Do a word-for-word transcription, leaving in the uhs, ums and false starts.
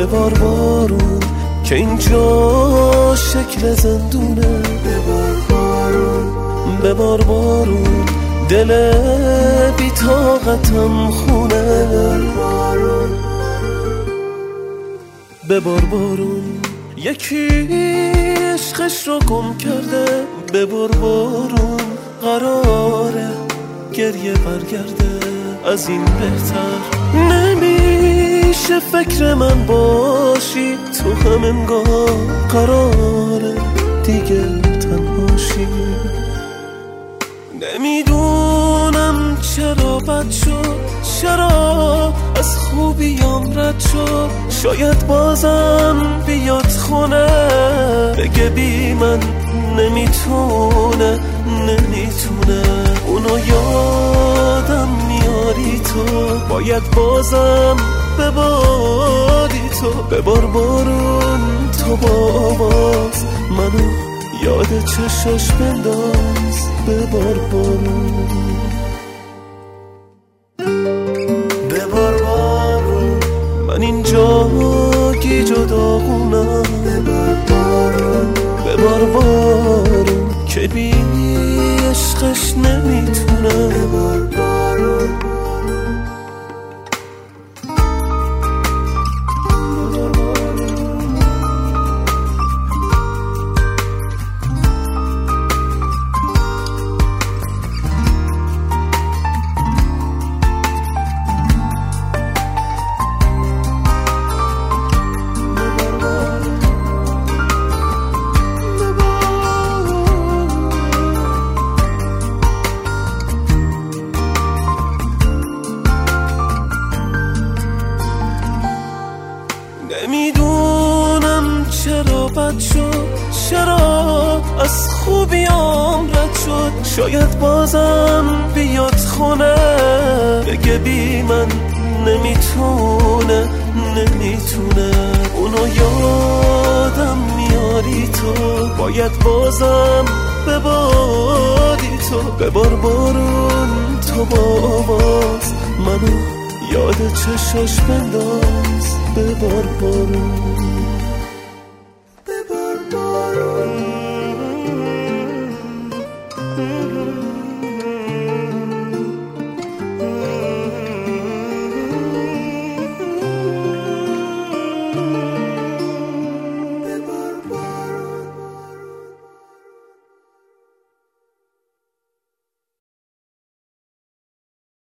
ببار بارون که اینجا شکل زندونه، ببار بارون ببار بارون دل بی طاقتم خونه، ببار بارون یکی عشقش رو گم کرده، ببار بارون قراره گریه برگرده، از این بهتر نمیشه فکر من باشی، تو هم انگار قراره دیگه تنهاشی. نمیدونم چرا بد شد، چرا از خوبیام رد شد، شاید بازم بیاد خونه بگه بی من نمیتونه نمیتونه. اونو یادم میاری تو، باید بازم بباری تو، ببار بارون تو با آواز منو یاد چشاش بنداز، ببار بارون ببار بارون من اینجا گیج و داغونم، ببار بارون ببار بارون که بی عشقش نمیتونم، ببار بارون نمیدونم چرا بد شد، چرا از خوبیام رد شد، شاید بازم بیاد خونه بگه بی من نمیتونه نمیتونه. اونو یادم میاری تو، باید بازم بباری تو، ببار بارون تو با آواز منو یاد چشاش بنداز، ببار بارون